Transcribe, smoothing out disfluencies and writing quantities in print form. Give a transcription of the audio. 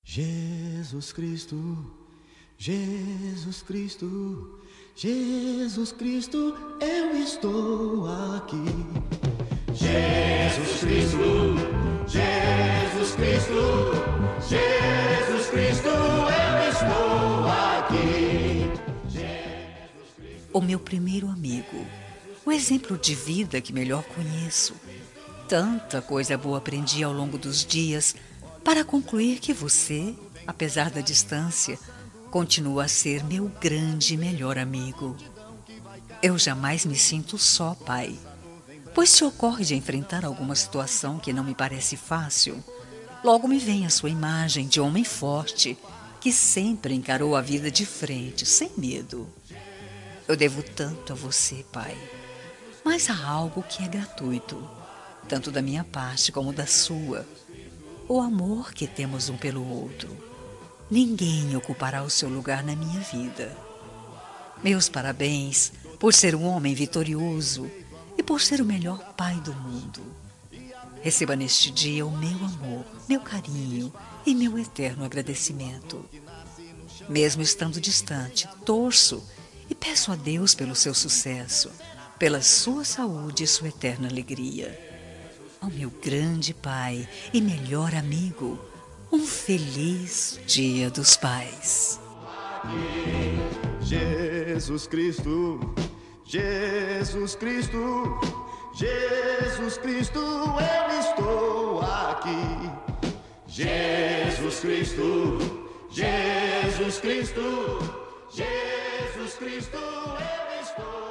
Jesus Cristo, Jesus Cristo, Jesus Cristo, eu estou aqui. Jesus Cristo, Jesus Cristo, Jesus Cristo, eu estou aqui. O meu primeiro amigo, o exemplo de vida que melhor conheço. Tanta coisa boa aprendi ao longo dos dias para concluir que você, apesar da distância, continua a ser meu grande e melhor amigo. Eu jamais me sinto só, pai, pois se ocorre de enfrentar alguma situação que não me parece fácil, logo me vem a sua imagem de homem forte que sempre encarou a vida de frente, sem medo. Eu devo tanto a você, pai, mas há algo que é gratuito, tanto da minha parte como da sua, o amor que temos um pelo outro. Ninguém ocupará o seu lugar na minha vida. Meus parabéns por ser um homem vitorioso e por ser o melhor pai do mundo. Receba neste dia o meu amor, meu carinho e meu eterno agradecimento. Mesmo estando distante, torço e peço a Deus pelo seu sucesso, pela sua saúde e sua eterna alegria. Ao meu grande pai e melhor amigo, um feliz Dia dos Pais. Jesus Cristo, Jesus Cristo, Jesus Cristo, eu estou aqui. Jesus Cristo, Jesus Cristo, Jesus Cristo, eu estou aqui.